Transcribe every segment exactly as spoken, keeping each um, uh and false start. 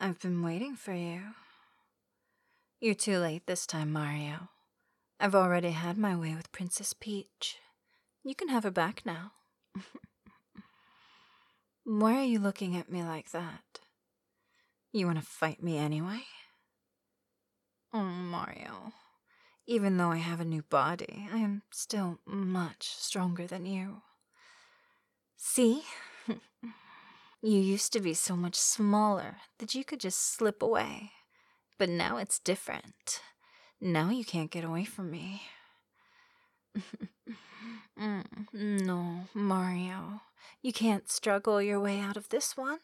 I've been waiting for you. You're too late this time, Mario. I've already had my way with Princess Peach. You can have her back now. Why are you looking at me like that? You want to fight me anyway? Oh, Mario. Even though I have a new body, I am still much stronger than you. See? You used to be so much smaller that you could just slip away. But now it's different. Now you can't get away from me. mm, no, Mario. You can't struggle your way out of this one.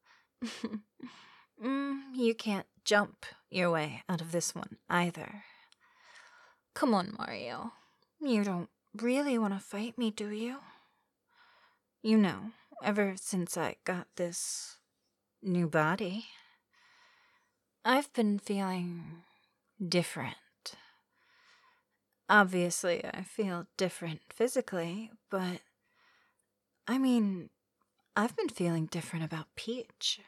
mm, you can't jump your way out of this one either. Come on, Mario. You don't really want to fight me, do you? You know, ever since I got this new body, I've been feeling different. Obviously, I feel different physically, but I mean, I've been feeling different about Peach.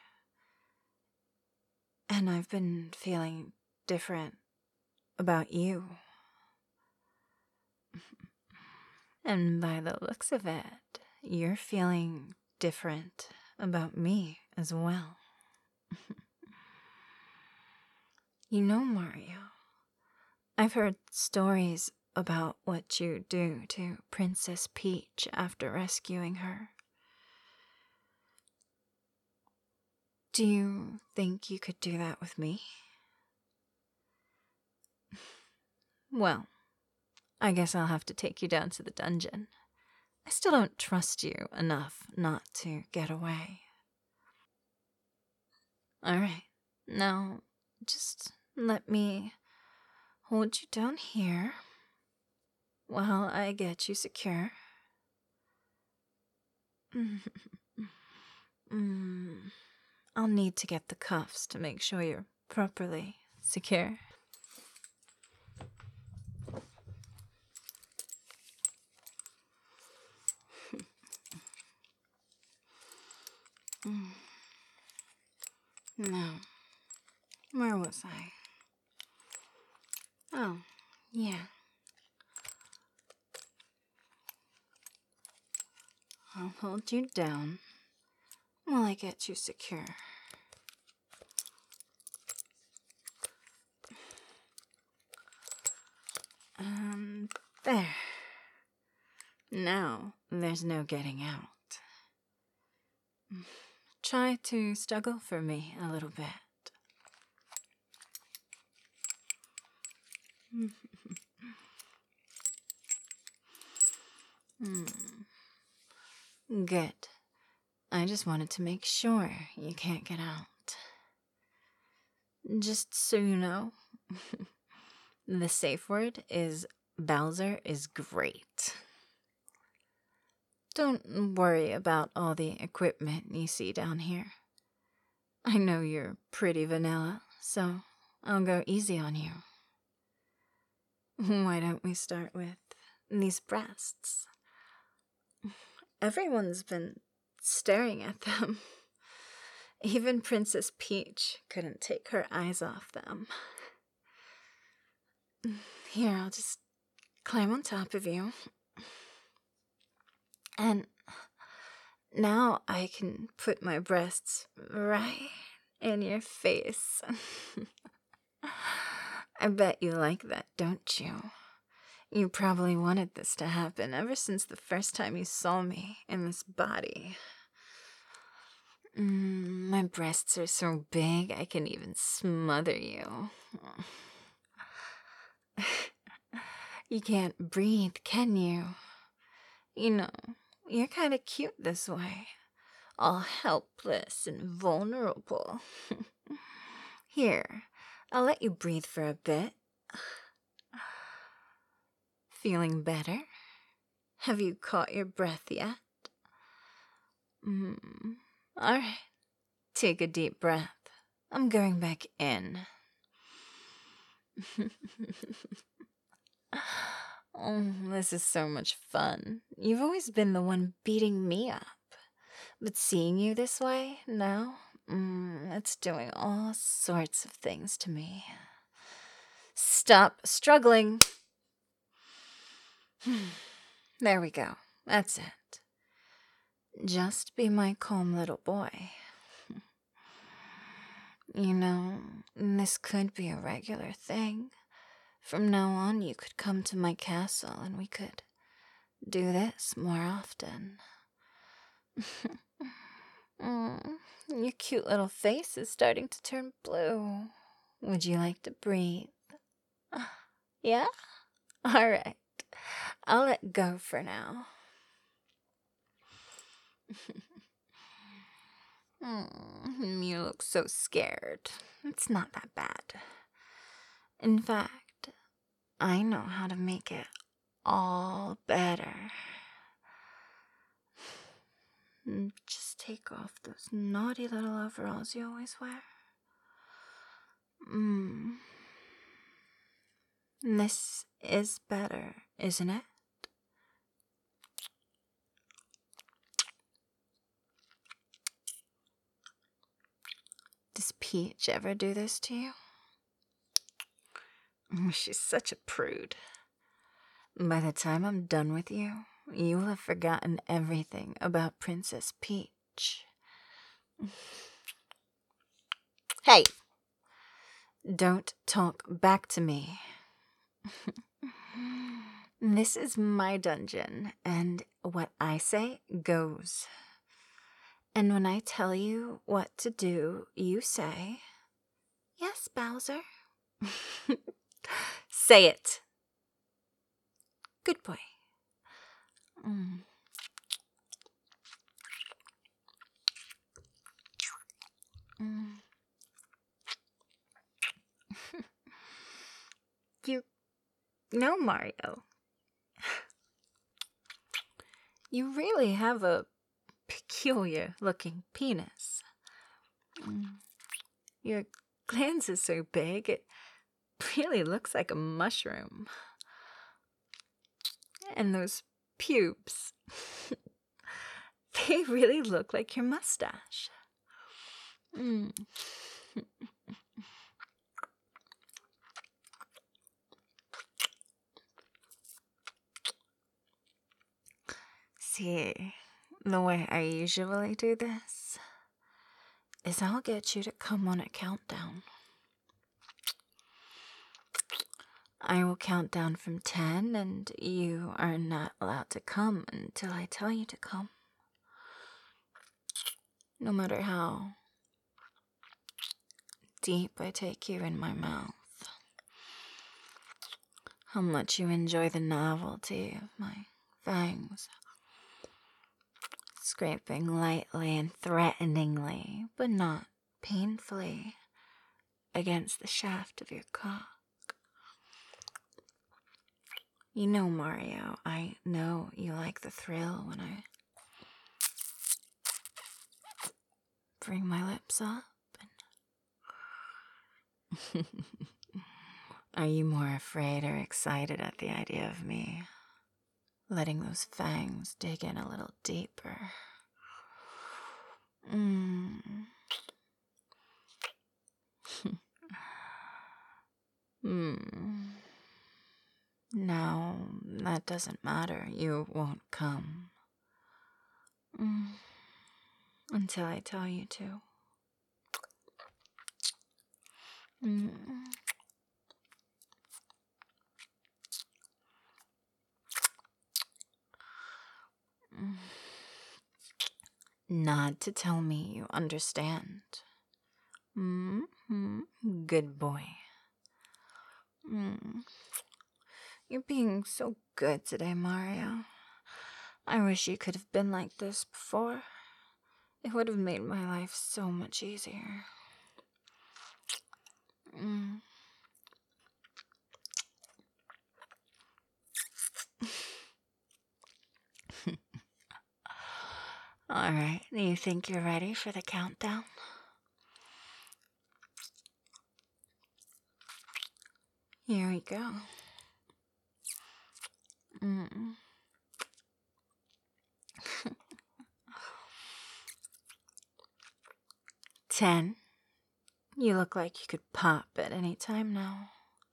And I've been feeling different about you. And by the looks of it, you're feeling different about me as well. You know, Mario, I've heard stories about what you do to Princess Peach after rescuing her. Do you think you could do that with me? Well, I guess I'll have to take you down to the dungeon. I still don't trust you enough not to get away. Alright, now just let me hold you down here while I get you secure. mm, I'll need to get the cuffs to make sure you're properly secure. mm. Now, where was I? Oh, yeah. I'll hold you down while I get you secure. Um, there. Now, there's no getting out. Try to struggle for me a little bit. mm. Good. I just wanted to make sure you can't get out. Just so you know, the safe word is Bowser is great. Don't worry about all the equipment you see down here. I know you're pretty vanilla, so I'll go easy on you. Why don't we start with these breasts? Everyone's been staring at them. Even Princess Peach couldn't take her eyes off them. Here, I'll just climb on top of you. And now I can put my breasts right in your face. I bet you like that, don't you? You probably wanted this to happen ever since the first time you saw me in this body. Mm, my breasts are so big I can even smother you. You can't breathe, can you? You know, you're kind of cute this way. All helpless and vulnerable. Here, I'll let you breathe for a bit. Feeling better? Have you caught your breath yet? Mm. Alright, take a deep breath. I'm going back in. Oh, this is so much fun. You've always been the one beating me up. But seeing you this way now Mm, it's doing all sorts of things to me. Stop struggling. There we go. That's it. Just be my calm little boy. You know, this could be a regular thing. From now on, you could come to my castle and we could do this more often. Mm, your cute little face is starting to turn blue. Would you like to breathe? Yeah? All right. I'll let go for now. Mm, you look so scared. It's not that bad. In fact, I know how to make it all better. Just take off those naughty little overalls you always wear. Mm. This is better, isn't it? Does Peach ever do this to you? She's such a prude. By the time I'm done with you, you will have forgotten everything about Princess Peach. Hey! Don't talk back to me. This is my dungeon, and what I say goes. And when I tell you what to do, you say, "Yes, Bowser." Say it. Good boy. Mm. Mm. You know, Mario, you really have a peculiar looking penis. Mm. Your glands are so big, it really looks like a mushroom. And those pubes, they really look like your mustache. Mm. See, the way I usually do this is I'll get you to come on a countdown. I will count down from ten, and you are not allowed to come until I tell you to come. No matter how deep I take you in my mouth, how much you enjoy the novelty of my fangs scraping lightly and threateningly, but not painfully, against the shaft of your cock. You know, Mario, I know you like the thrill when I bring my lips up. And are you more afraid or excited at the idea of me letting those fangs dig in a little deeper? Mm. mm. No, that doesn't matter. You won't come. Mm. Until I tell you to. Mm. Mm. Nod to tell me you understand. Mm-hmm. Good boy. Mm. You're being so good today, Mario. I wish you could have been like this before. It would have made my life so much easier. Mm. Alright, you think you're ready for the countdown? Here we go. Mm. Ten. You look like you could pop at any time now.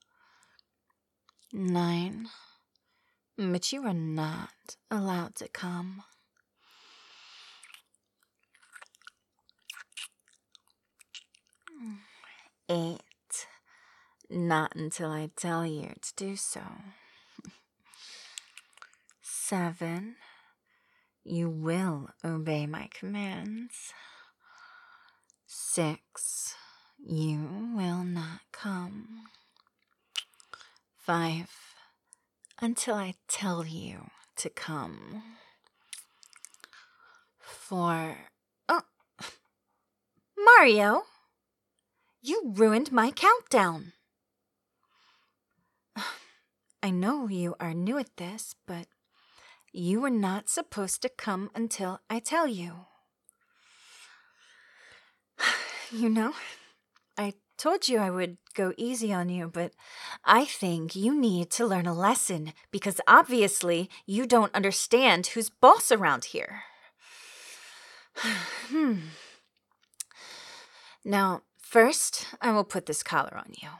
Nine. But you are not allowed to come. Eight. Not until I tell you to do so. Seven. You will obey my commands. Six. You will not come. Five. Until I tell you to come. Four. Oh, Mario! You ruined my countdown! I know you are new at this, but you were not supposed to come until I tell you. You know, I told you I would go easy on you, but I think you need to learn a lesson because obviously you don't understand who's boss around here. hmm. Now, first, I will put this collar on you.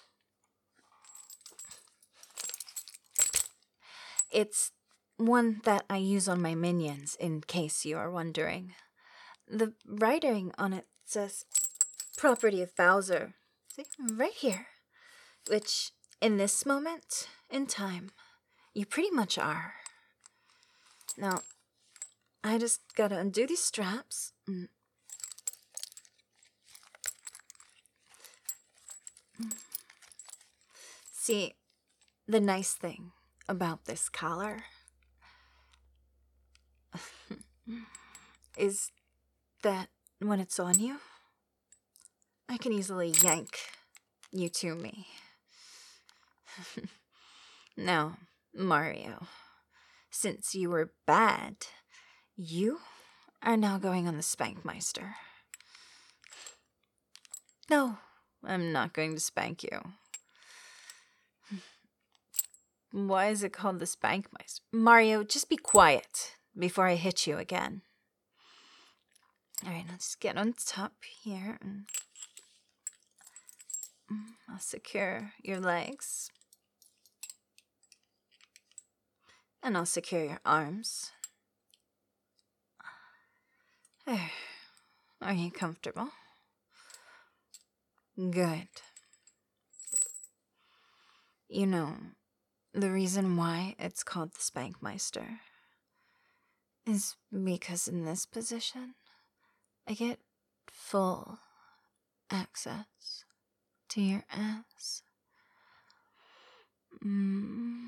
It's one that I use on my minions, in case you are wondering. The writing on it says, property of Bowser. See, right here. Which, in this moment in time, you pretty much are. Now, I just gotta undo these straps. Mm. See, the nice thing about this collar is that when it's on you, I can easily yank you to me. Now, Mario, since you were bad, you are now going on the Spankmeister. No, I'm not going to spank you. Why is it called the Spankmeister? Mario, just be quiet before I hit you again. Alright, let's get on top here. And I'll secure your legs. And I'll secure your arms. There. Are you comfortable? Good. You know, the reason why it's called the Spankmeister is because in this position, I get full access to your ass. Mm.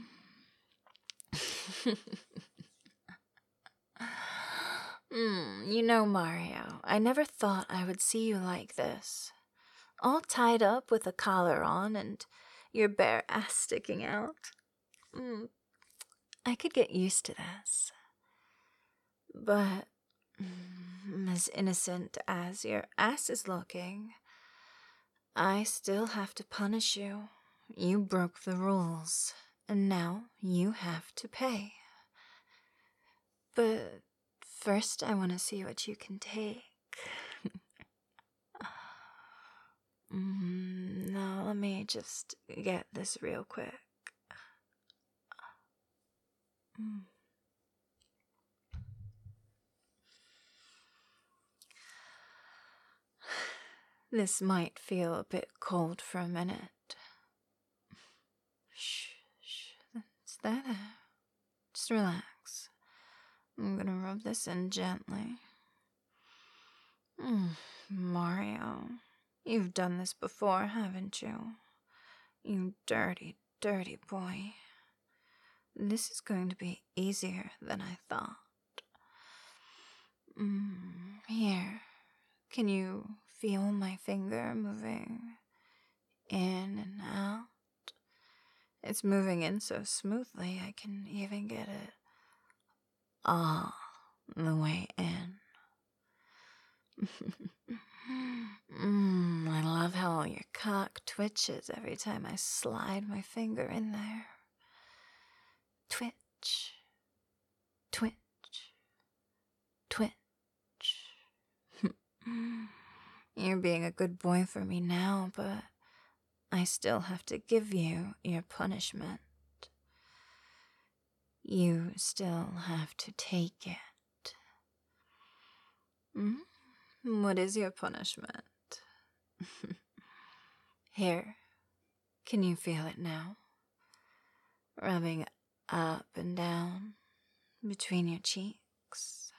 mm, you know, Mario, I never thought I would see you like this. All tied up with a collar on and your bare ass sticking out. Mm. I could get used to this. But mm, as innocent as your ass is looking, I still have to punish you. You broke the rules, and now you have to pay. But first I want to see what you can take. mm, now let me just get this real quick. Mm. This might feel a bit cold for a minute. Shh, shh, that's that. Just relax. I'm gonna rub this in gently. Mm, Mario, you've done this before, haven't you? You dirty, dirty boy. This is going to be easier than I thought. Mm, here, can you feel my finger moving in and out? It's moving in so smoothly I can even get it all the way in. mm, I love how your cock twitches every time I slide my finger in there. Twitch, twitch, twitch. You're being a good boy for me now, but I still have to give you your punishment. You still have to take it. Hmm? What is your punishment? Here, can you feel it now? Rubbing up and down between your cheeks.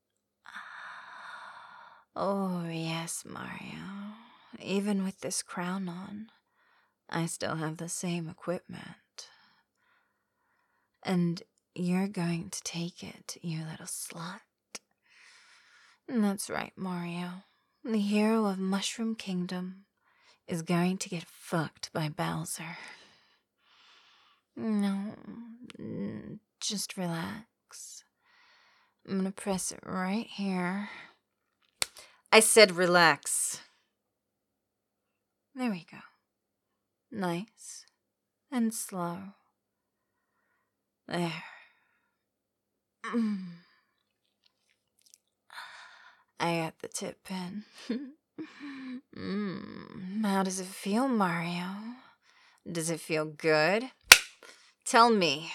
Oh, yes, Mario. Even with this crown on, I still have the same equipment. And you're going to take it, you little slut. That's right, Mario. The hero of Mushroom Kingdom is going to get fucked by Bowser. No, just relax. I'm gonna press it right here. I said relax. There we go. Nice and slow. There. Mm. I got the tip pin. mm. How does it feel, Mario? Does it feel good? Tell me.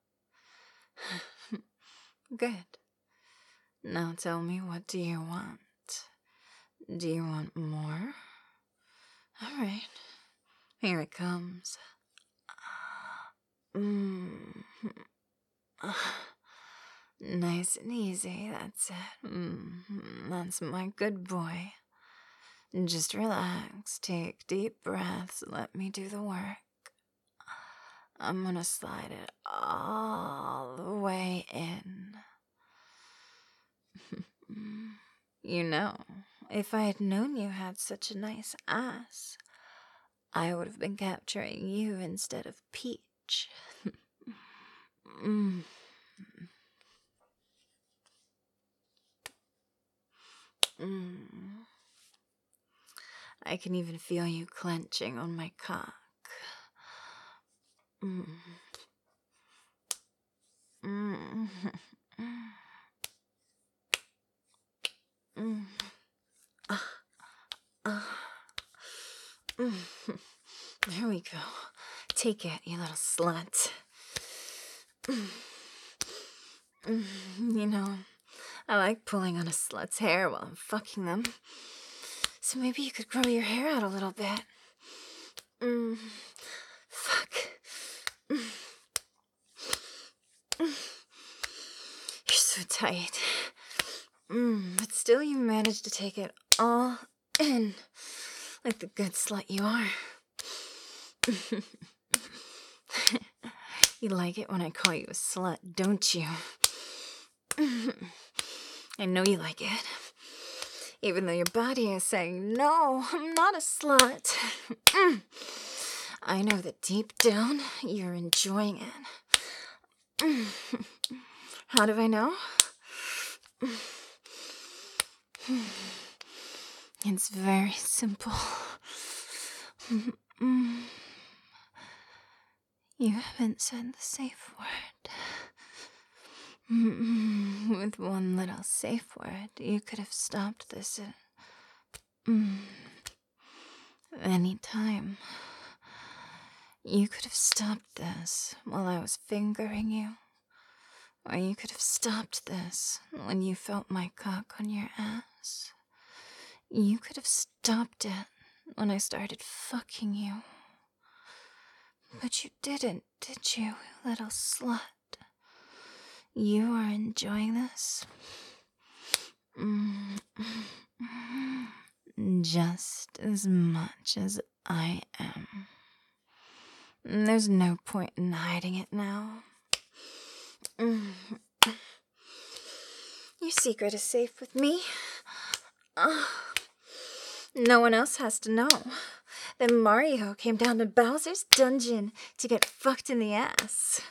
Good. Now tell me, what do you want? Do you want more? All right. Here it comes. Mm. Nice and easy, that's it. Mm. That's my good boy. Just relax, take deep breaths, let me do the work. I'm gonna slide it all the way in. You know, if I had known you had such a nice ass, I would have been capturing you instead of Peach. mm. Mm. I can even feel you clenching on my cock. Mm. Mm. Mm. Uh, uh. Mm. There we go. Take it, you little slut. Mm. Mm. You know, I like pulling on a slut's hair while I'm fucking them. So maybe you could grow your hair out a little bit. Mm. Fuck. Mm. Mm. You're so tight. Mm. But still you managed to take it all in. Like the good slut you are. You like it when I call you a slut, don't you? I know you like it. Even though your body is saying, no, I'm not a slut. I know that deep down, you're enjoying it. How do I know? It's very simple. You haven't said the safe word. With one little safe word, you could have stopped this at any time. You could have stopped this while I was fingering you. Or you could have stopped this when you felt my cock on your ass. You could have stopped it when I started fucking you. But you didn't, did you, little slut? You are enjoying this? Just as much as I am. There's no point in hiding it now. Your secret is safe with me. Uh, no one else has to know. Then Mario came down to Bowser's dungeon to get fucked in the ass.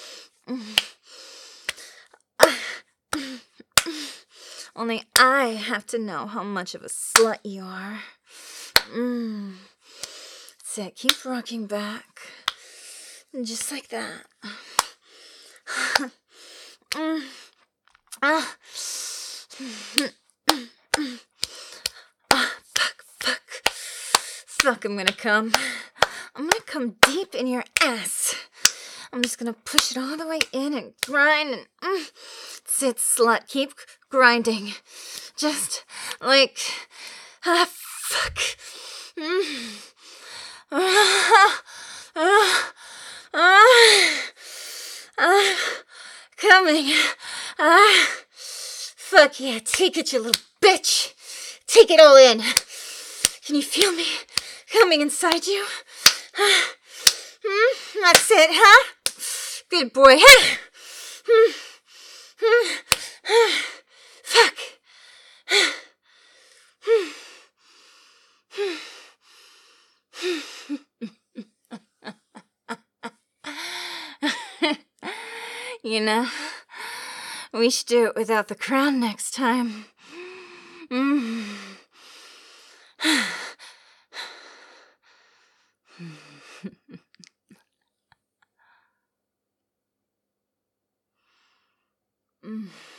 Only I have to know how much of a slut you are. Mm. That's it. Keep rocking back. Just like that. mm. Ah. ah. Fuck, fuck, I'm gonna come. I'm gonna come deep in your ass. I'm just gonna push it all the way in and grind and mm, sit, slut. Keep grinding, just like ah fuck. Mm. Ah, ah, ah, ah, coming. Ah, fuck yeah! Take it, you little bitch. Take it all in. Can you feel me coming inside you? Ah, mm, that's it, huh? Good boy. Fuck. You know, we should do it without the crown next time. Mm. Mm.